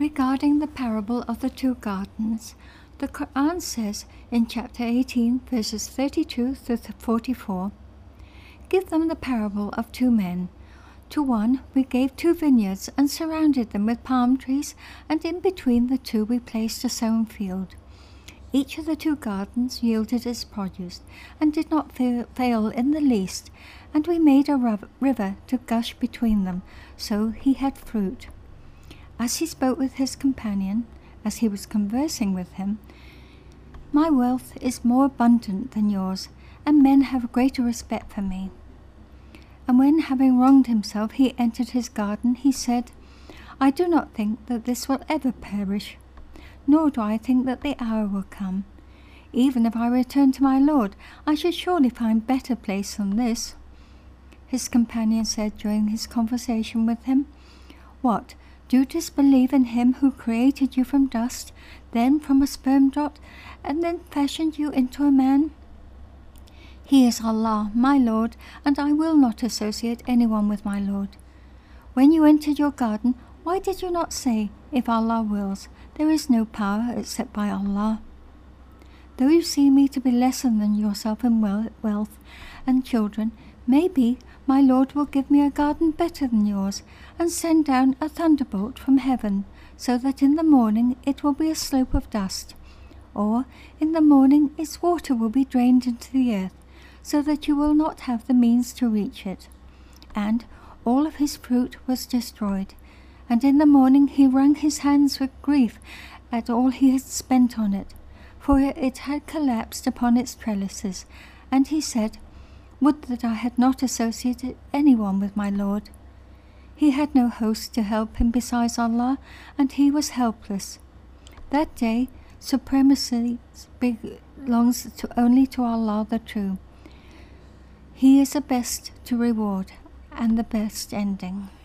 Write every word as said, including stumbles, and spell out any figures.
Regarding the parable of the two gardens, the Quran says in chapter eighteen, verses thirty-two to forty-four, "Give them the parable of two men. To one we gave two vineyards and surrounded them with palm trees, and in between the two we placed a sown field. Each of the two gardens yielded its produce, and did not fa- fail in the least, and we made a ru- river to gush between them, so he had fruit." As he spoke with his companion, as he was conversing with him, "My wealth is more abundant than yours, and men have greater respect for me." And when, having wronged himself, he entered his garden, he said, "I do not think that this will ever perish, nor do I think that the hour will come. Even if I return to my Lord, I should surely find better place than this." His companion said during his conversation with him, "What, do you disbelieve in him who created you from dust, then from a sperm dot, and then fashioned you into a man? He is Allah, my Lord, and I will not associate anyone with my Lord. When you entered your garden, why did you not say, 'If Allah wills, there is no power except by Allah'? Though you see me to be lesser than yourself in wealth and children, maybe my Lord will give me a garden better than yours, and send down a thunderbolt from heaven, so that in the morning it will be a slope of dust, or in the morning its water will be drained into the earth, so that you will not have the means to reach it." And all of his fruit was destroyed, and in the morning he wrung his hands with grief at all he had spent on it, for it had collapsed upon its trellises, and he said, "Would that I had not associated anyone with my Lord." He had no host to help him besides Allah, and he was helpless. That day supremacy belongs to only to Allah the True. He is the best to reward and the best ending.